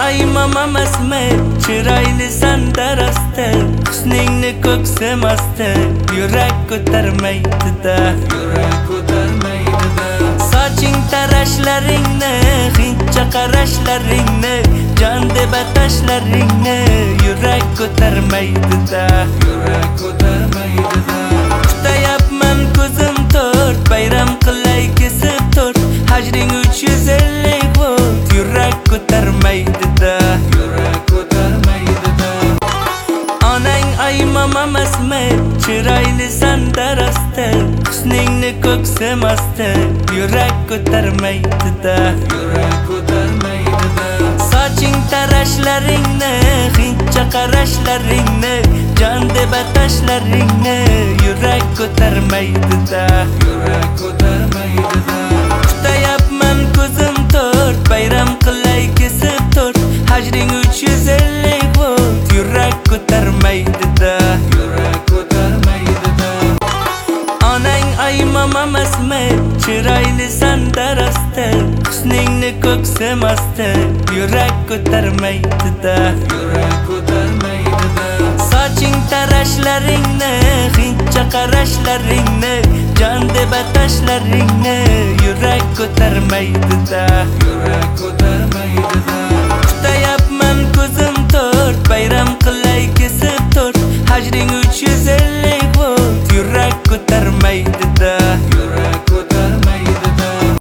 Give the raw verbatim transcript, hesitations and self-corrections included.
aymam emasmi, chiroyli sanda rosti, husningni ko'ksim osti, yurak ko'tarmaydi-da, yurak ko'tarmaydi-da. Soching tarashlaringni, hindcha qarashlaringni, jon deb atashlaringni, yurak ko'tarmaydi-da, yurak ko'tarmaydi-da. Kutayapman ko'zim to'rt, bayram qilay kesib to'rt, hajring uch yuz ellik volt, yurak ko'tarmaydi-da, yurak ko'tarmaydi-da. Onang aymam emasmi, chiroyli sanda rosti, husningni ko'ksim osti, yurak ko'tarmaydi-da, yurak ko'tarmaydi-da. Soching tarashlaringni, hindcha qarashlaringni, jon deb atashlaringni, yurak ko'tarmaydi-da, yurak ko'tarmaydi-da. Kutayapman ko'zim to'rt, bayram qilay kesib to'rt, hajring uch yuz ellik volt, yurak ko'tarmaydi-da, yurak ko'tarmaydi-da. Onang aymam emasmi, chiroyli sanda rosti, husningni ko'ksim osti, yurak ko'tarmaydi-da, yurak ko'tarmaydi-da. Soching tarashlaringni, hindcha qarashlaringni, jon deb atashlaringni, yurak ko'tarmaydi-da, yurak ko'tarmaydi-da.